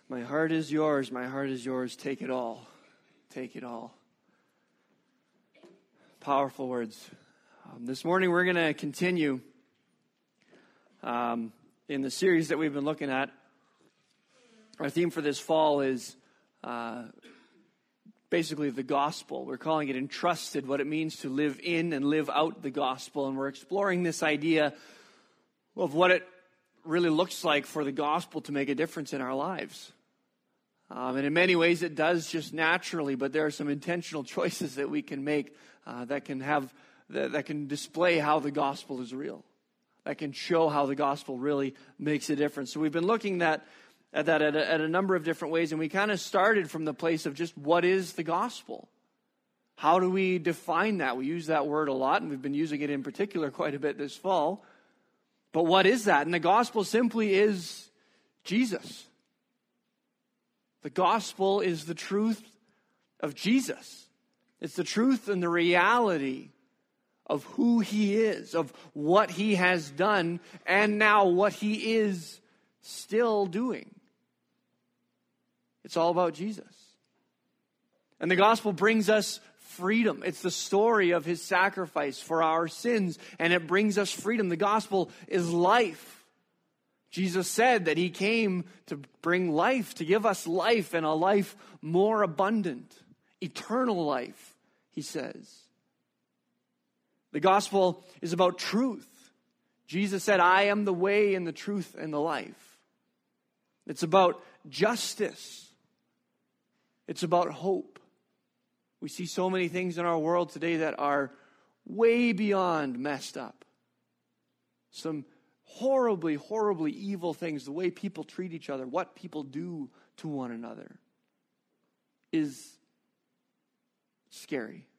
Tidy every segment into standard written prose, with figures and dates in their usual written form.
My heart is yours, my heart is yours, take it all. Take it all. Powerful words. This morning we're going to continue in the series that we've been looking at. Our theme for this fall is basically the gospel. We're calling it Entrusted, what it means to live in and live out the gospel. And we're exploring this idea of what it really looks like for the gospel to make a difference in our lives. And in many ways it does just naturally, but there are some intentional choices that we can make that can display how the gospel is real, that can show how the gospel really makes a difference. So we've been looking at a number of different ways, and we kind of started from the place of just what is the gospel? How do we define that? We use that word a lot, and we've been using it in particular quite a bit this fall. But what is that? And the gospel simply is Jesus. The gospel is the truth of Jesus. It's the truth and the reality of who he is, of what he has done, and now what he is still doing. It's all about Jesus. And the gospel brings us freedom. It's the story of his sacrifice for our sins, and it brings us freedom. The gospel is life. Jesus said that he came to bring life, to give us life, and a life more abundant. Eternal life, he says. The gospel is about truth. Jesus said, I am the way and the truth and the life. It's about justice. It's about hope. We see so many things in our world today that are way beyond messed up. Some horribly, horribly evil things, the way people treat each other, what people do to one another is scary.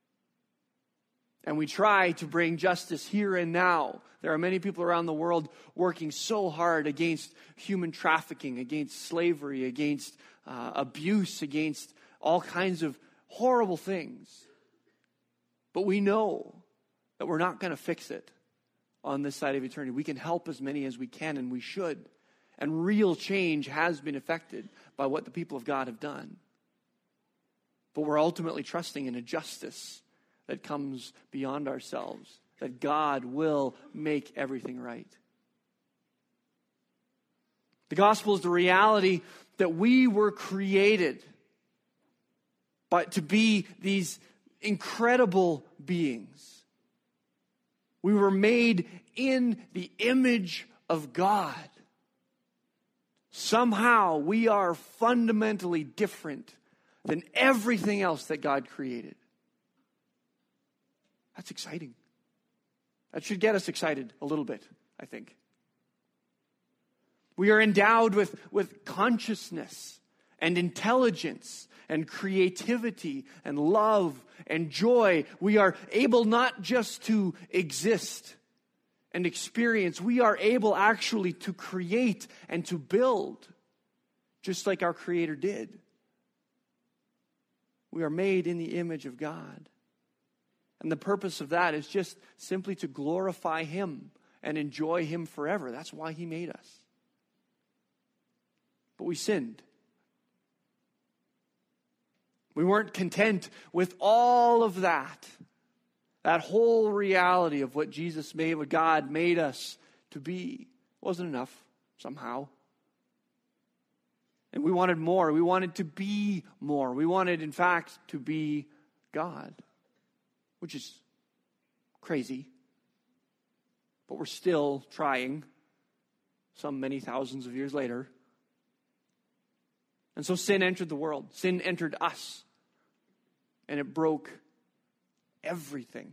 And we try to bring justice here and now. There are many people around the world working so hard against human trafficking, against slavery, against abuse, against all kinds of horrible things. But we know that we're not going to fix it on this side of eternity. We can help as many as we can, and we should. And real change has been effected by what the people of God have done. But we're ultimately trusting in a justice that comes beyond ourselves, that God will make everything right. The gospel is the reality that we were created but to be these incredible beings. We were made in the image of God. Somehow we are fundamentally different than everything else that God created. That's exciting. That should get us excited a little bit, I think. We are endowed with consciousness and intelligence and creativity and love and joy. We are able not just to exist and experience, we are able actually to create and to build, just like our Creator did. We are made in the image of God. And the purpose of that is just simply to glorify him and enjoy him forever. That's why he made us. But we sinned. We weren't content with all of that. That whole reality of what Jesus made, what God made us to be, wasn't enough somehow. And we wanted more. We wanted to be more. We wanted, in fact, to be God, which is crazy. But we're still trying, some many thousands of years later. And so sin entered the world. Sin entered us. And it broke everything.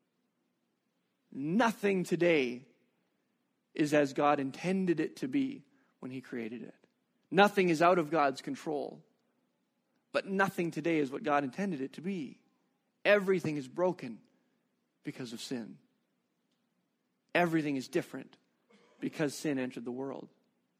Nothing today is as God intended it to be when he created it. Nothing is out of God's control. But nothing today is what God intended it to be. Everything is broken because of sin. Everything is different because sin entered the world.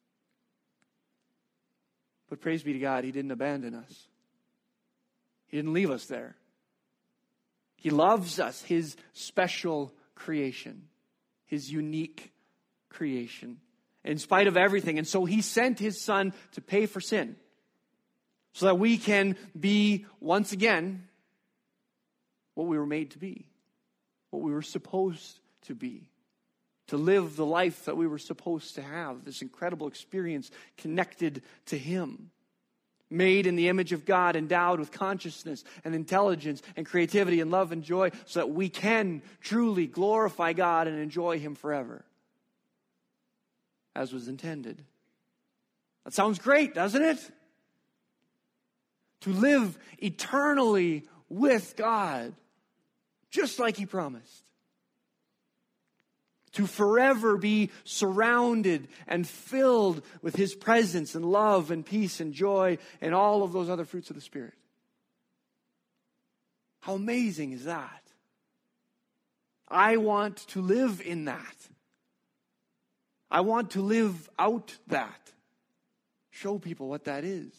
But praise be to God, he didn't abandon us. He didn't leave us there. He loves us, his special creation, his unique creation. in spite of everything. And so he sent his Son to pay for sin so that we can be, once again, what we were made to be, what we were supposed to be, to live the life that we were supposed to have, this incredible experience connected to him. Made in the image of God, endowed with consciousness and intelligence and creativity and love and joy, so that we can truly glorify God and enjoy him forever, as was intended. That sounds great, doesn't it? To live eternally with God, just like he promised. To forever be surrounded and filled with his presence and love and peace and joy and all of those other fruits of the Spirit. How amazing is that? I want to live in that. I want to live out that. Show people what that is.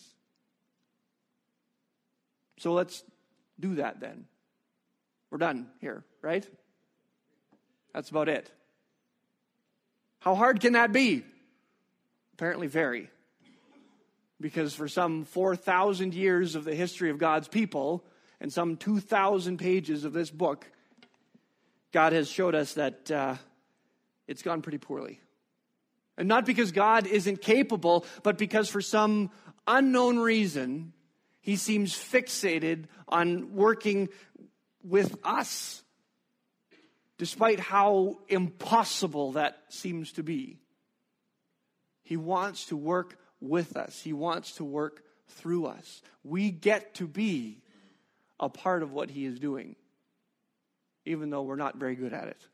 So let's do that then. We're done here, right? That's about it. How hard can that be? Apparently very. Because for some 4,000 years of the history of God's people and some 2,000 pages of this book, God has showed us that it's gone pretty poorly. And not because God isn't capable, but because for some unknown reason, he seems fixated on working with us, despite how impossible that seems to be. He wants to work with us. He wants to work through us. We get to be a part of what he is doing, even though we're not very good at it.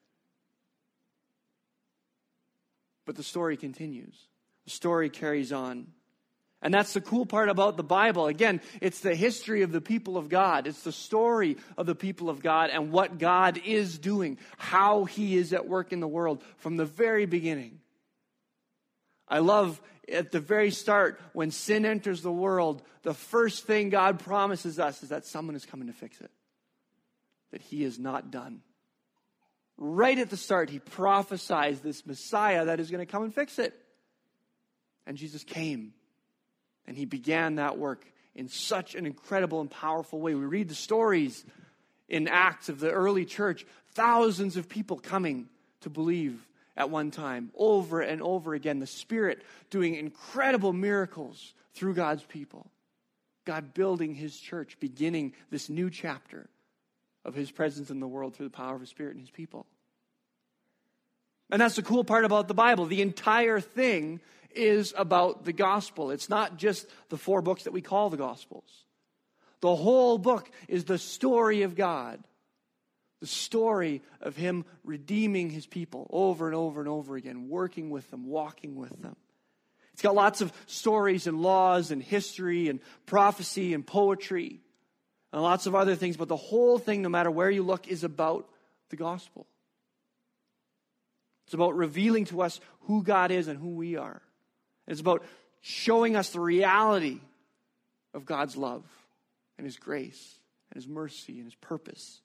But the story continues. The story carries on. And that's the cool part about the Bible. Again, it's the history of the people of God. It's the story of the people of God and what God is doing, how he is at work in the world from the very beginning. I love at the very start, when sin enters the world, the first thing God promises us is that someone is coming to fix it, that he is not done. Right at the start, he prophesies this Messiah that is going to come and fix it. And Jesus came. And he began that work in such an incredible and powerful way. We read the stories in Acts of the early church. Thousands of people coming to believe at one time, over and over again. The Spirit doing incredible miracles through God's people. God building his church, beginning this new chapter of his presence in the world through the power of his Spirit and his people. And that's the cool part about the Bible. The entire thing is about the gospel. It's not just the 4 books that we call the Gospels. The whole book is the story of God. The story of him redeeming his people over and over and over again, working with them, walking with them. It's got lots of stories and laws and history and prophecy and poetry and lots of other things, but the whole thing, no matter where you look, is about the gospel. It's about revealing to us who God is and who we are. It's about showing us the reality of God's love and his grace and his mercy and his purpose.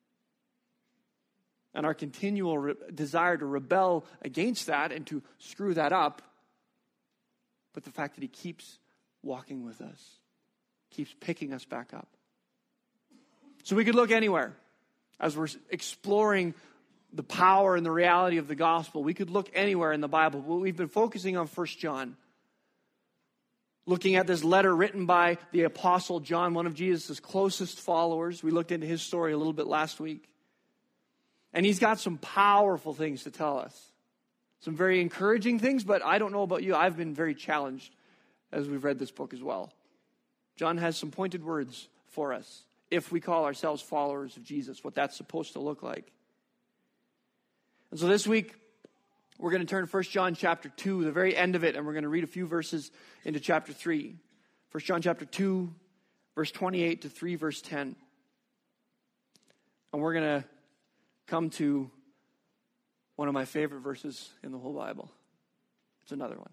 And our continual desire to rebel against that and to screw that up. But the fact that he keeps walking with us, keeps picking us back up. So we could look anywhere as we're exploring the power and the reality of the gospel. We could look anywhere in the Bible, but we've been focusing on 1 John. Looking at this letter written by the Apostle John, one of Jesus' closest followers. We looked into his story a little bit last week. And he's got some powerful things to tell us. Some very encouraging things, but I don't know about you. I've been very challenged as we've read this book as well. John has some pointed words for us, if we call ourselves followers of Jesus, what that's supposed to look like. And so this week, we're going to turn to 1 John chapter 2, the very end of it, and we're going to read a few verses into chapter 3. 1 John chapter 2, verse 28 to 3, verse 10. And we're going to come to one of my favorite verses in the whole Bible. It's another one.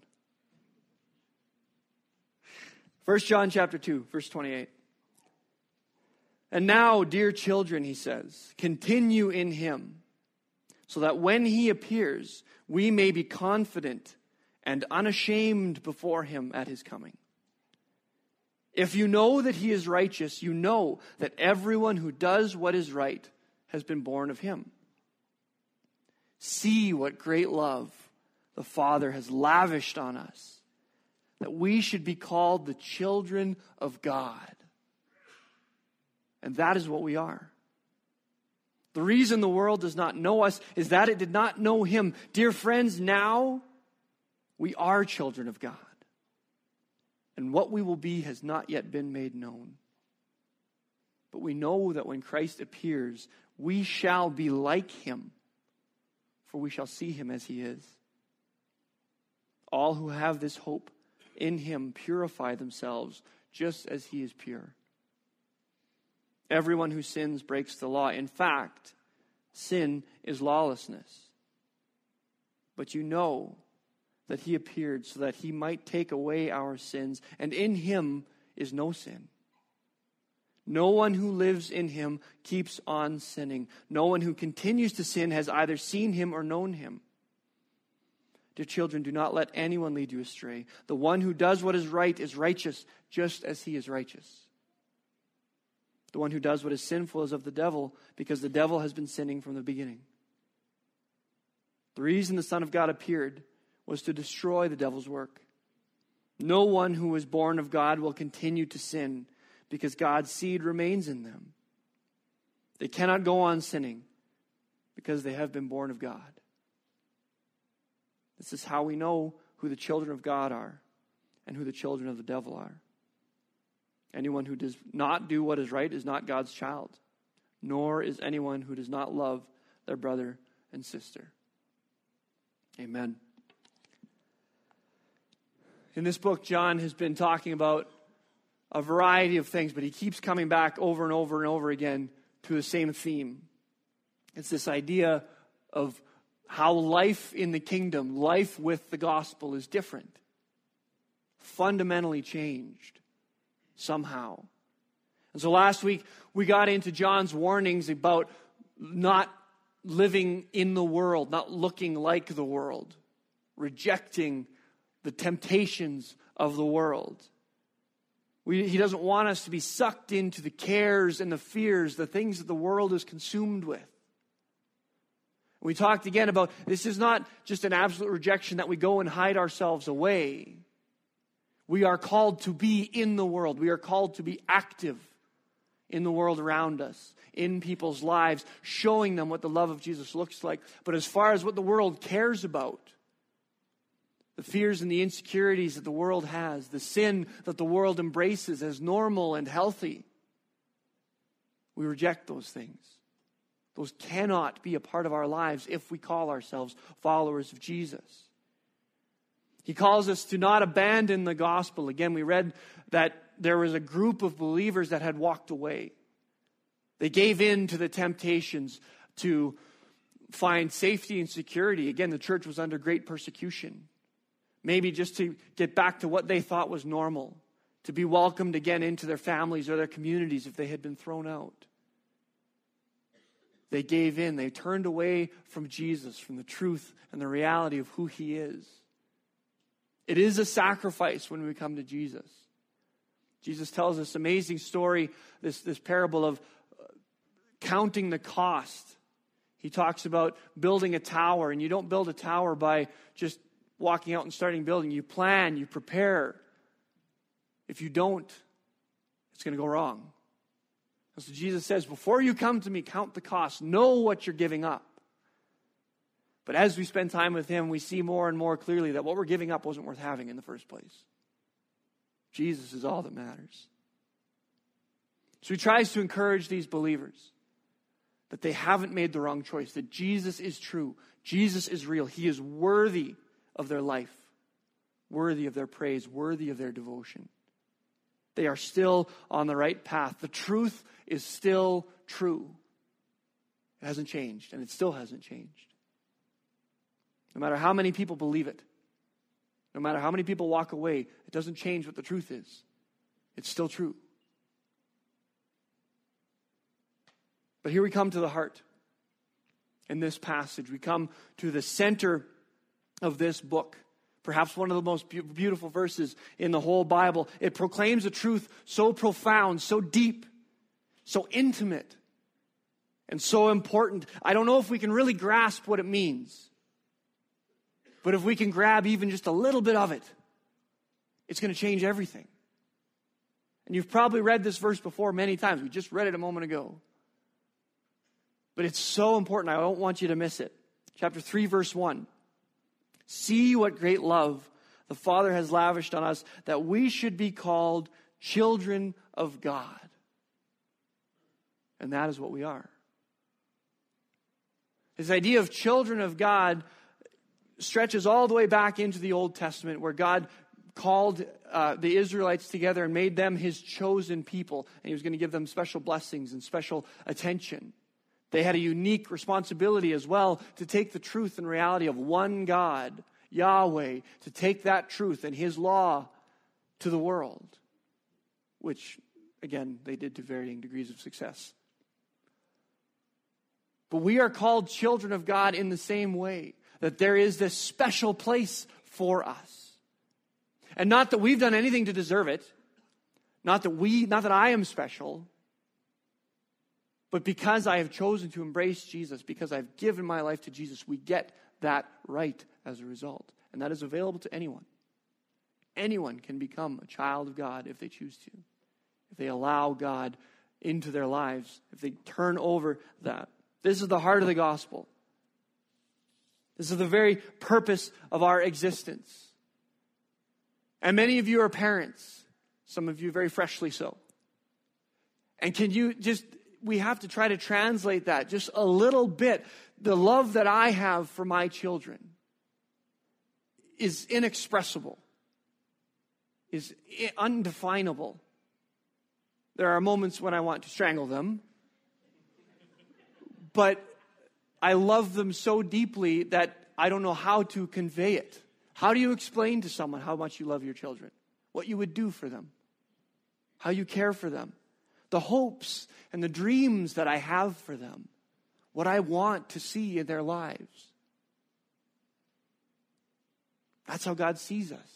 1 John chapter 2, verse 28. And now, dear children, he says, continue in him, so that when he appears, we may be confident and unashamed before him at his coming. If you know that he is righteous, you know that everyone who does what is right has been born of him. See what great love the Father has lavished on us, that we should be called the children of God. And that is what we are. The reason the world does not know us is that it did not know him. Dear friends, now we are children of God. And what we will be has not yet been made known. But we know that when Christ appears, we shall be like him, for we shall see him as he is. All who have this hope in him purify themselves just as he is pure. Everyone who sins breaks the law. In fact, sin is lawlessness. But you know that he appeared so that he might take away our sins, and in him is no sin. No one who lives in him keeps on sinning. No one who continues to sin has either seen him or known him. Dear children, do not let anyone lead you astray. The one who does what is right is righteous, just as he is righteous. The one who does what is sinful is of the devil, because the devil has been sinning from the beginning. The reason the Son of God appeared was to destroy the devil's work. No one who is born of God will continue to sin, because God's seed remains in them. They cannot go on sinning, because they have been born of God. This is how we know who the children of God are and who the children of the devil are. Anyone who does not do what is right is not God's child, nor is anyone who does not love their brother and sister. Amen. In this book, John has been talking about a variety of things, but he keeps coming back over and over and over again to the same theme. It's this idea of how life in the kingdom, life with the gospel, is different, fundamentally changed somehow. And so last week, we got into John's warnings about not living in the world, not looking like the world, rejecting the temptations of the world. He doesn't want us to be sucked into the cares and the fears, the things that the world is consumed with. We talked again about this is not just an absolute rejection that we go and hide ourselves away. We are called to be in the world. We are called to be active in the world around us, in people's lives, showing them what the love of Jesus looks like. But as far as what the world cares about, the fears and the insecurities that the world has, the sin that the world embraces as normal and healthy, we reject those things. Those cannot be a part of our lives if we call ourselves followers of Jesus. He calls us to not abandon the gospel. Again, we read that there was a group of believers that had walked away. They gave in to the temptations to find safety and security. Again, the church was under great persecution. Maybe just to get back to what they thought was normal, to be welcomed again into their families or their communities if they had been thrown out. They gave in. They turned away from Jesus, from the truth and the reality of who he is. It is a sacrifice when we come to Jesus. Jesus tells this amazing story, this parable of counting the cost. He talks about building a tower, and you don't build a tower by just walking out and starting building. You plan, you prepare. If you don't, it's going to go wrong. And so Jesus says, before you come to me, count the cost. Know what you're giving up. But as we spend time with him, we see more and more clearly that what we're giving up wasn't worth having in the first place. Jesus is all that matters. So he tries to encourage these believers that they haven't made the wrong choice, that Jesus is true, Jesus is real, he is worthy of their life, worthy of their praise, worthy of their devotion. They are still on the right path. The truth is still true. It hasn't changed, and it still hasn't changed. No matter how many people believe it, no matter how many people walk away, it doesn't change what the truth is. It's still true. But here we come to the heart in this passage. We come to the center of this book, Perhaps one of the most beautiful verses in the whole Bible. It proclaims a truth so profound, so deep, so intimate, and so important. I don't know if we can really grasp what it means. But if we can grab even just a little bit of it, it's going to change everything. And you've probably read this verse before many times. We just read it a moment ago. But it's so important. I don't want you to miss it. Chapter 3, verse 1. See what great love the Father has lavished on us, that we should be called children of God. And that is what we are. This idea of children of God stretches all the way back into the Old Testament, where God called the Israelites together and made them his chosen people. And he was going to give them special blessings and special attention. They had a unique responsibility as well to take the truth and reality of one God, Yahweh, to take that truth and his law to the world, which, again, they did to varying degrees of success. But we are called children of God in the same way, that there is this special place for us. And not that we've done anything to deserve it, not that I am special, but because I have chosen to embrace Jesus, because I've given my life to Jesus, we get that right as a result. And that is available to anyone. Anyone can become a child of God if they choose to. If they allow God into their lives, if they turn over that. This is the heart of the gospel. This is the very purpose of our existence. And many of you are parents. Some of you very freshly so. And can you just... we have to try to translate that just a little bit. The love that I have for my children is inexpressible, is undefinable. There are moments when I want to strangle them, but I love them so deeply that I don't know how to convey it. How do you explain to someone how much you love your children? What you would do for them? How you care for them? The hopes and the dreams that I have for them, what I want to see in their lives. That's how God sees us.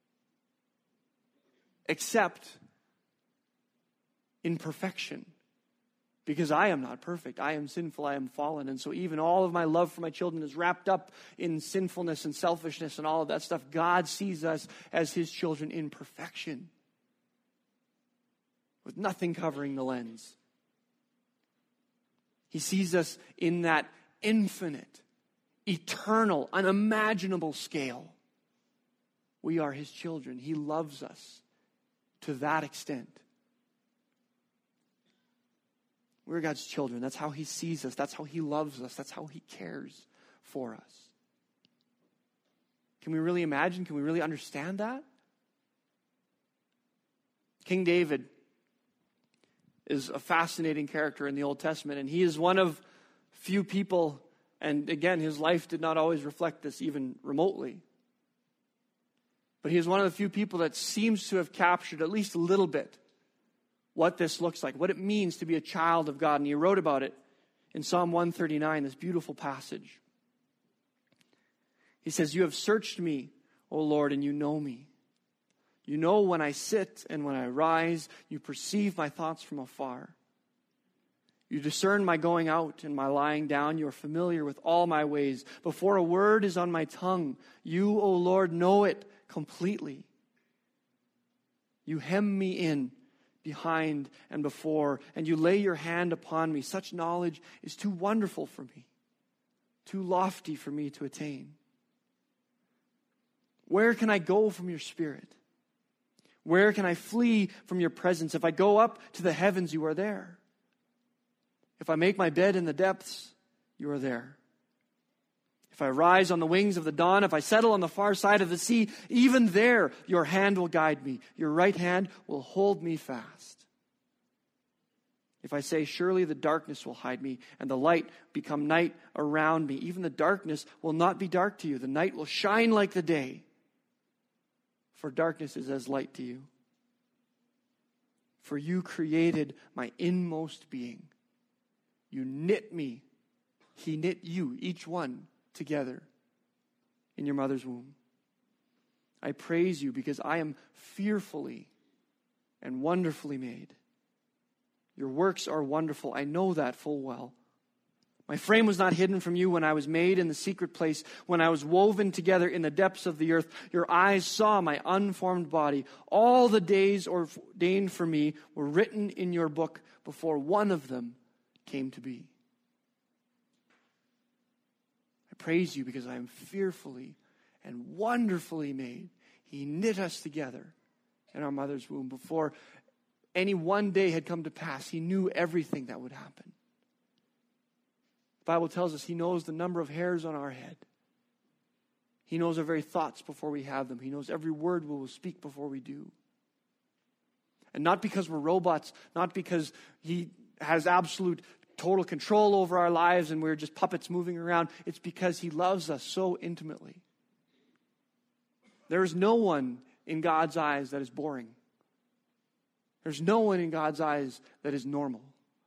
Except in perfection. Because I am not perfect. I am sinful. I am fallen. And so even all of my love for my children is wrapped up in sinfulness and selfishness and all of that stuff. God sees us as his children in perfection, with nothing covering the lens. He sees us in that infinite, eternal, unimaginable scale. We are his children. He loves us to that extent. We're God's children. That's how he sees us. That's how he loves us. That's how he cares for us. Can we really imagine? Can we really understand that? King David is a fascinating character in the Old Testament, and he is one of few people, and again, his life did not always reflect this even remotely. But he is one of the few people that seems to have captured at least a little bit what this looks like, what it means to be a child of God. And he wrote about it in Psalm 139, this beautiful passage. He says, "You have searched me, O Lord, and you know me. You know when I sit and when I rise. You perceive my thoughts from afar. You discern my going out and my lying down. You are familiar with all my ways. Before a word is on my tongue, you, O Lord, know it completely. You hem me in behind and before, and you lay your hand upon me. Such knowledge is too wonderful for me, too lofty for me to attain. Where can I go from your spirit? Where can I flee from your presence? If I go up to the heavens, you are there. If I make my bed in the depths, you are there. If I rise on the wings of the dawn, if I settle on the far side of the sea, even there your hand will guide me. Your right hand will hold me fast. If I say, surely the darkness will hide me, and the light become night around me, even the darkness will not be dark to you. The night will shine like the day, for darkness is as light to you. For you created my inmost being. You knit me. He knit you, each one, together in your mother's womb. I praise you because I am fearfully and wonderfully made. Your works are wonderful. I know that full well. My frame was not hidden from you when I was made in the secret place, when I was woven together in the depths of the earth. Your eyes saw my unformed body. All the days ordained for me were written in your book before one of them came to be. I praise you because I am fearfully and wonderfully made. He knit us together in our mother's womb. Before any one day had come to pass, He knew everything that would happen. The Bible tells us He knows the number of hairs on our head. He knows our very thoughts before we have them. He knows every word we will speak before we do. And not because we're robots, not because He has absolute total control over our lives and we're just puppets moving around. It's because He loves us so intimately. There is no one in God's eyes that is boring. There's no one in God's eyes that is normal,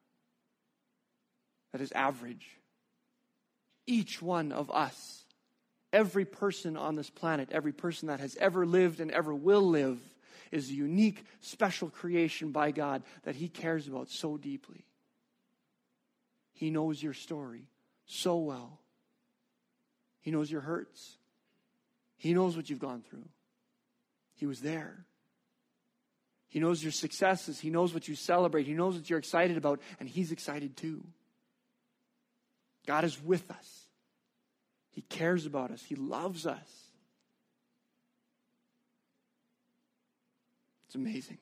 that is average. Each one of us, every person on this planet, every person that has ever lived and ever will live, is a unique, special creation by God that He cares about so deeply. He knows your story so well. He knows your hurts. He knows what you've gone through. He was there. He knows your successes. He knows what you celebrate. He knows what you're excited about, and He's excited too. God is with us. He cares about us. He loves us. It's amazing.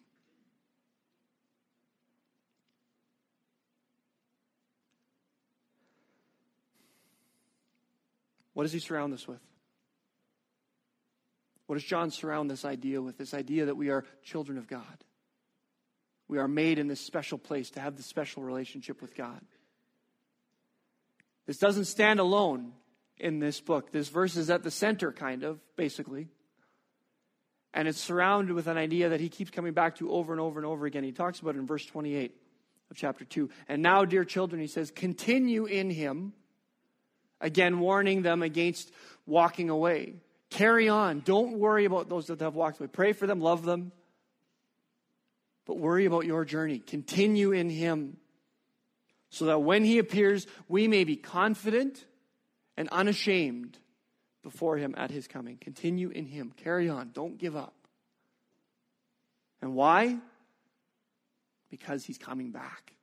What does He surround us with? What does John surround this idea with? This idea that we are children of God. We are made in this special place to have this special relationship with God. This doesn't stand alone in this book. This verse is at the center, kind of, basically. And it's surrounded with an idea that he keeps coming back to over and over and over again. He talks about it in verse 28 of chapter 2. And now, dear children, he says, continue in Him. Again, warning them against walking away. Carry on. Don't worry about those that have walked away. Pray for them, love them. But worry about your journey. Continue in Him, so that when He appears, we may be confident and unashamed before Him at His coming. Continue in Him. Carry on. Don't give up. And why? Because He's coming back.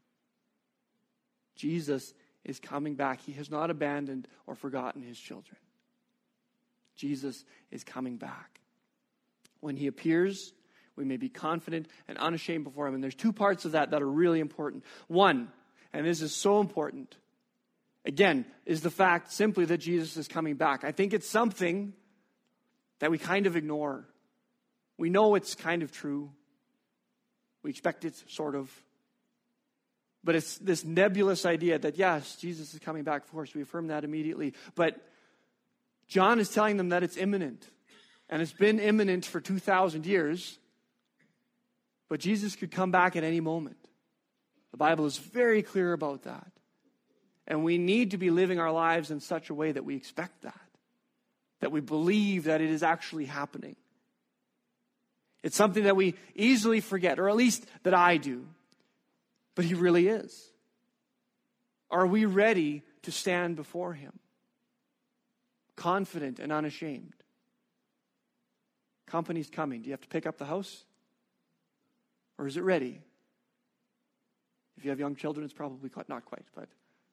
Jesus is coming back. He has not abandoned or forgotten His children. Jesus is coming back. When He appears, we may be confident and unashamed before Him. And there's two parts of that are really important. One, and this is so important, again, is the fact simply that Jesus is coming back. I think it's something that we kind of ignore. We know it's kind of true. We expect it, sort of. But it's this nebulous idea that, yes, Jesus is coming back. Of course, we affirm that immediately. But John is telling them that it's imminent. And it's been imminent for 2,000 years. But Jesus could come back at any moment. The Bible is very clear about that. And we need to be living our lives in such a way that we expect that. That we believe that it is actually happening. It's something that we easily forget, or at least that I do. But He really is. Are we ready to stand before Him? Confident and unashamed. Company's coming. Do you have to pick up the house? Or is it ready? If you have young children, it's probably not quite. But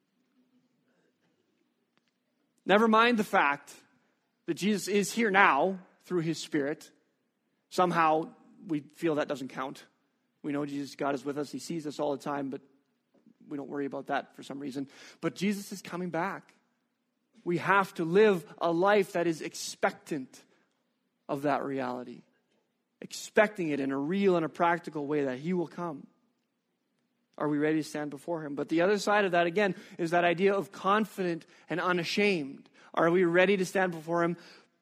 never mind the fact that Jesus is here now through His Spirit. Somehow we feel that doesn't count. We know Jesus, God is with us. He sees us all the time, but we don't worry about that for some reason. But Jesus is coming back. We have to live a life that is expectant of that reality. Expecting it in a real and a practical way that He will come. Are we ready to stand before Him? But the other side of that, again, is that idea of confident and unashamed. Are we ready to stand before Him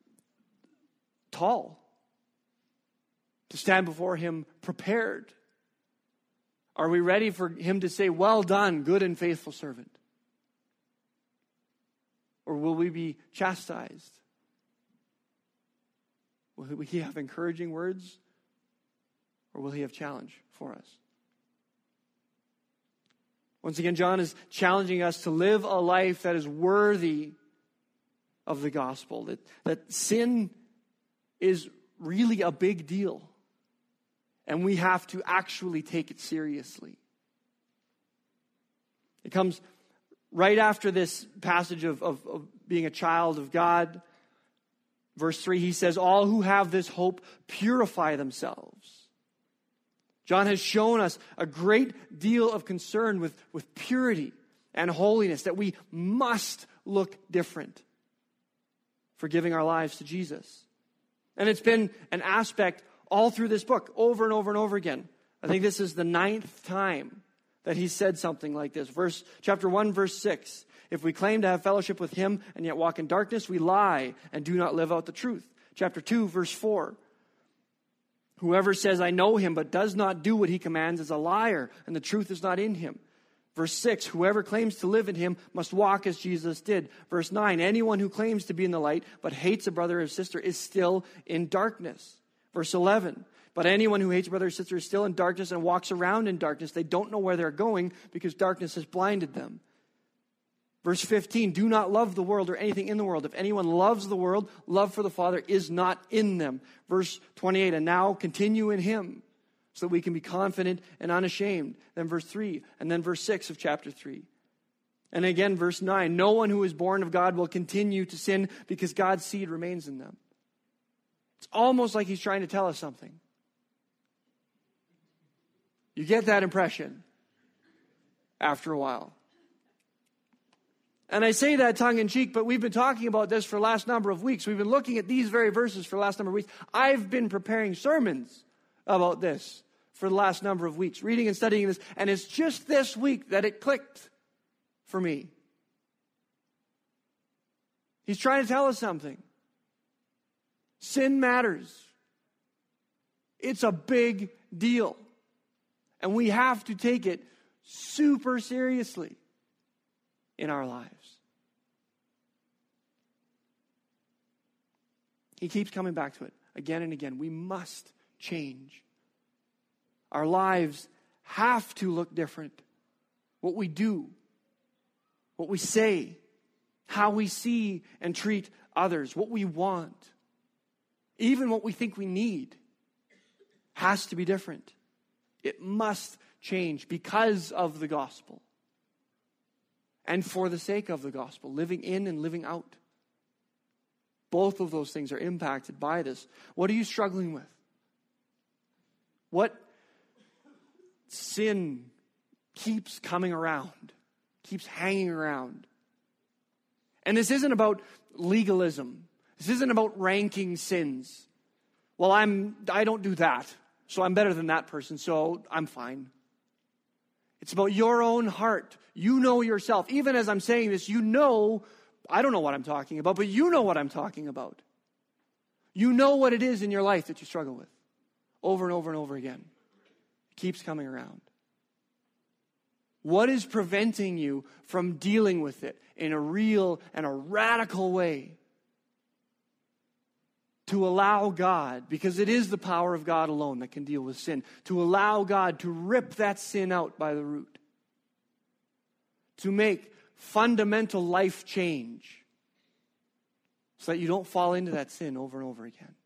tall? To stand before Him prepared? Are we ready for Him to say, well done, good and faithful servant? Or will we be chastised? Will he have encouraging words, or will he have challenge for us? Once again, John is challenging us to live a life that is worthy of the gospel, that sin is really a big deal, and we have to actually take it seriously. It comes right after this passage of being a child of God. Verse 3, he says, all who have this hope purify themselves. John has shown us a great deal of concern with purity and holiness, that we must look different for giving our lives to Jesus. And it's been an aspect all through this book, over and over and over again. I think this is the 9th time that he said something like this. Chapter 1, verse 6. If we claim to have fellowship with him and yet walk in darkness, we lie and do not live out the truth. Chapter 2, verse 4. Whoever says, I know him, but does not do what he commands is a liar, and the truth is not in him. Verse 6, whoever claims to live in him must walk as Jesus did. Verse 9, anyone who claims to be in the light but hates a brother or sister is still in darkness. Verse 11, but anyone who hates a brother or sister is still in darkness and walks around in darkness. They don't know where they're going because darkness has blinded them. Verse 15, do not love the world or anything in the world. If anyone loves the world, love for the Father is not in them. Verse 28, and now continue in him so that we can be confident and unashamed. Then verse 3, and then verse 6 of chapter 3. And again, verse 9, no one who is born of God will continue to sin because God's seed remains in them. It's almost like he's trying to tell us something. You get that impression after a while. And I say that tongue-in-cheek, but we've been talking about this for the last number of weeks. We've been looking at these very verses for the last number of weeks. I've been preparing sermons about this for the last number of weeks, reading and studying this, and it's just this week that it clicked for me. He's trying to tell us something. Sin matters. It's a big deal. And we have to take it super seriously in our lives. He keeps coming back to it again and again. We must change. Our lives have to look different. What we do, what we say, how we see and treat others, what we want, even what we think we need, has to be different. It must change because of the gospel. And for the sake of the gospel, living in and living out. Both of those things are impacted by this. What are you struggling with? What sin keeps coming around, keeps hanging around? And this isn't about legalism. This isn't about ranking sins. Well, I don't do that, so I'm better than that person, so I'm fine. It's about your own heart. You know yourself. Even as I'm saying this, you know, I don't know what I'm talking about, but you know what I'm talking about. You know what it is in your life that you struggle with over and over and over again. It keeps coming around. What is preventing you from dealing with it in a real and a radical way? To allow God, because it is the power of God alone that can deal with sin, to allow God to rip that sin out by the root. To make fundamental life change so that you don't fall into that sin over and over again.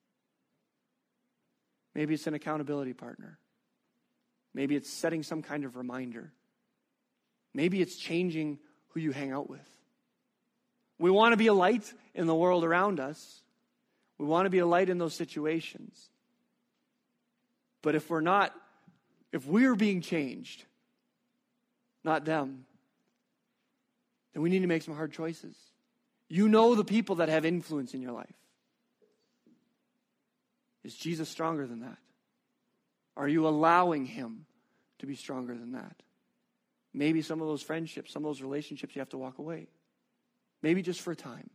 Maybe it's an accountability partner. Maybe it's setting some kind of reminder. Maybe it's changing who you hang out with. We want to be a light in the world around us. We want to be a light in those situations. But if we're being changed, not them, then we need to make some hard choices. You know the people that have influence in your life. Is Jesus stronger than that? Are you allowing him to be stronger than that? Maybe some of those friendships, some of those relationships, you have to walk away. Maybe just for a time.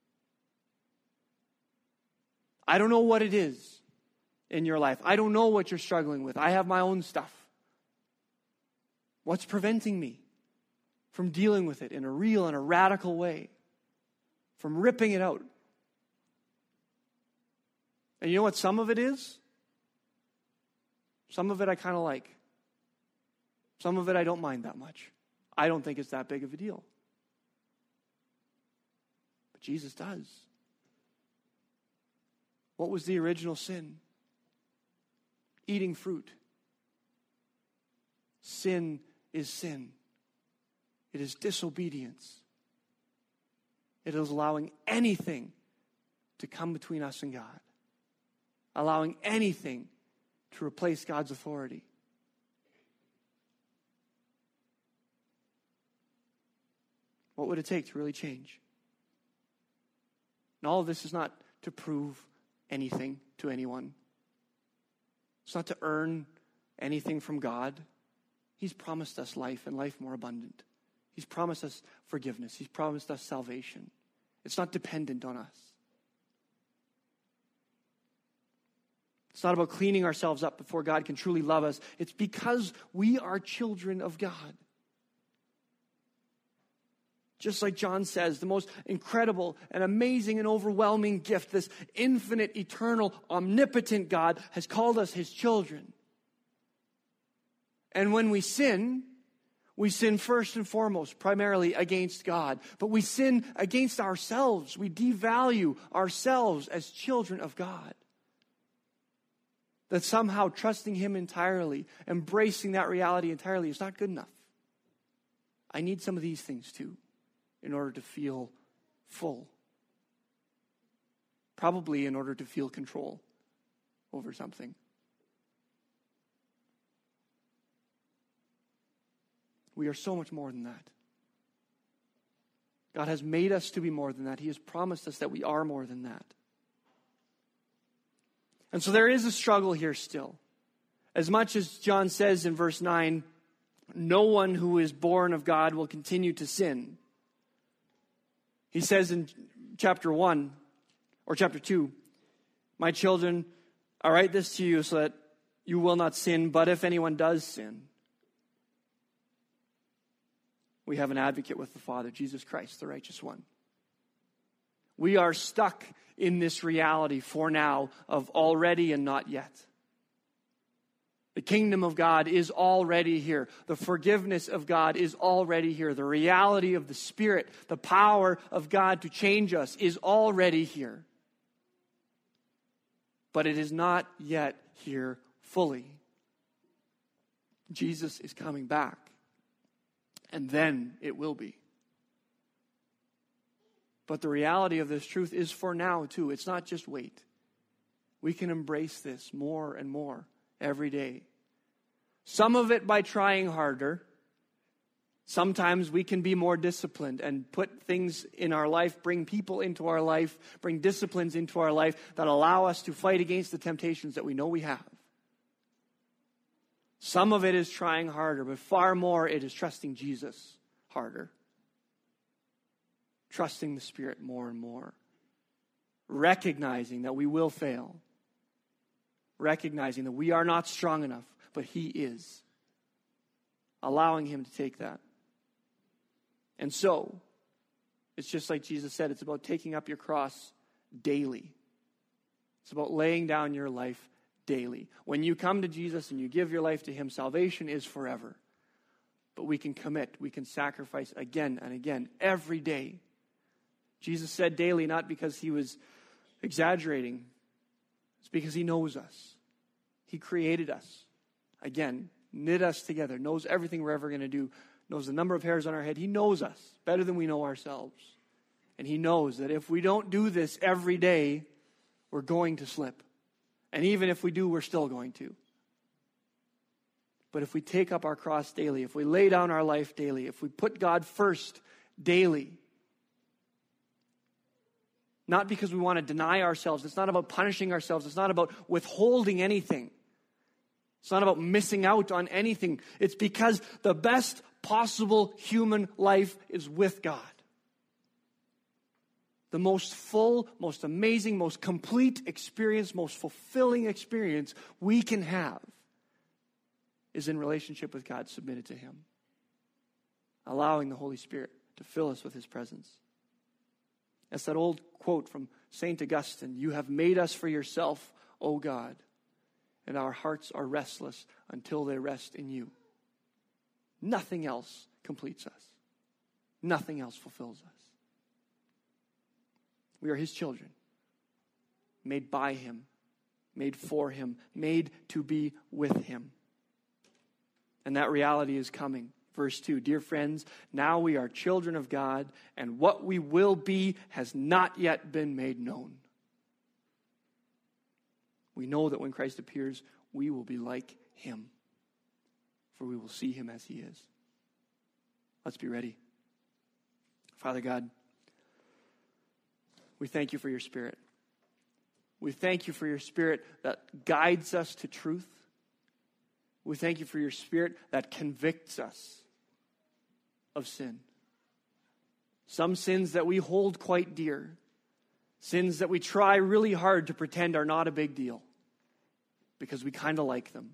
I don't know what it is in your life. I don't know what you're struggling with. I have my own stuff. What's preventing me from dealing with it in a real and a radical way? From ripping it out? And you know what some of it is? Some of it I kind of like. Some of it I don't mind that much. I don't think it's that big of a deal. But Jesus does. What was the original sin? Eating fruit. Sin is sin. It is disobedience. It is allowing anything to come between us and God. Allowing anything to replace God's authority. What would it take to really change? And all of this is not to prove anything to anyone. It's not to earn anything from God. He's promised us life and life more abundant. He's promised us forgiveness. He's promised us salvation. It's not dependent on us. It's not about cleaning ourselves up before God can truly love us. It's because we are children of God. Just like John says, the most incredible and amazing and overwhelming gift, this infinite, eternal, omnipotent God has called us his children. And when we sin first and foremost, primarily against God. But we sin against ourselves. We devalue ourselves as children of God. That somehow trusting him entirely, embracing that reality entirely is not good enough. I need some of these things too in order to feel full. Probably in order to feel control over something. We are so much more than that. God has made us to be more than that. He has promised us that we are more than that. And so there is a struggle here still. As much as John says in verse 9, no one who is born of God will continue to sin. He says in chapter 1 or chapter 2, my children, I write this to you so that you will not sin, but if anyone does sin, we have an advocate with the Father, Jesus Christ, the righteous one. We are stuck in this reality for now of already and not yet. The kingdom of God is already here. The forgiveness of God is already here. The reality of the Spirit, the power of God to change us is already here. But it is not yet here fully. Jesus is coming back. And then it will be. But the reality of this truth is for now too. It's not just wait. We can embrace this more and more every day. Some of it by trying harder. Sometimes we can be more disciplined and put things in our life, bring people into our life, bring disciplines into our life that allow us to fight against the temptations that we know we have. Some of it is trying harder, but far more it is trusting Jesus harder. Trusting the Spirit more and more. Recognizing that we will fail. Recognizing that we are not strong enough, but he is. Allowing him to take that. And so, it's just like Jesus said, it's about taking up your cross daily. It's about laying down your life daily. When you come to Jesus and you give your life to him, salvation is forever. But we can commit, we can sacrifice again and again, every day. Jesus said daily, not because he was exaggerating. It's because he knows us. He created us. Again, knit us together, knows everything we're ever going to do, knows the number of hairs on our head. He knows us better than we know ourselves. And he knows that if we don't do this every day, we're going to slip. And even if we do, we're still going to. But if we take up our cross daily, if we lay down our life daily, if we put God first daily, not because we want to deny ourselves, it's not about punishing ourselves, it's not about withholding anything. It's not about missing out on anything. It's because the best possible human life is with God. The most full, most amazing, most complete experience, most fulfilling experience we can have is in relationship with God, submitted to him. Allowing the Holy Spirit to fill us with his presence. That's that old quote from St. Augustine, you have made us for yourself O God, and our hearts are restless until they rest in you. Nothing else completes us. Nothing else fulfills us. We are his children, made by him, made for him, made to be with him. And that reality is coming. Verse 2, dear friends, now we are children of God, and what we will be has not yet been made known. We know that when Christ appears, we will be like him, for we will see him as he is. Let's be ready. Father God, we thank you for your Spirit. We thank you for your Spirit that guides us to truth. We thank you for your Spirit that convicts us of sin. Some sins that we hold quite dear. Sins that we try really hard to pretend are not a big deal because we kind of like them.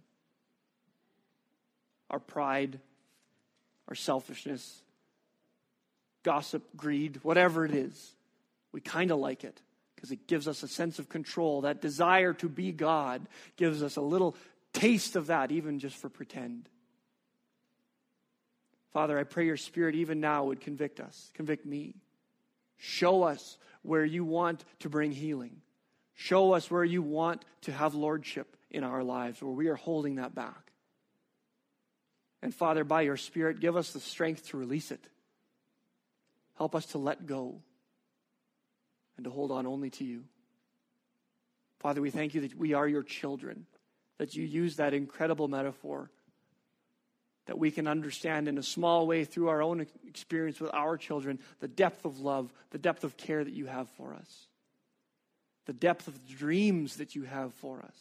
Our pride, our selfishness, gossip, greed, whatever it is, we kind of like it because it gives us a sense of control. That desire to be God gives us a little taste of that, even just for pretend. Father, I pray your Spirit even now would convict us, convict me. Show us where you want to bring healing. Show us where you want to have lordship in our lives, where we are holding that back. And Father, by your Spirit, give us the strength to release it. Help us to let go and to hold on only to you. Father, we thank you that we are your children, that you use that incredible metaphor that we can understand in a small way through our own experience with our children, the depth of love, the depth of care that you have for us, the depth of the dreams that you have for us.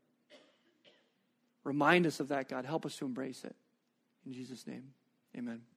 Remind us of that, God. Help us to embrace it. In Jesus' name, amen.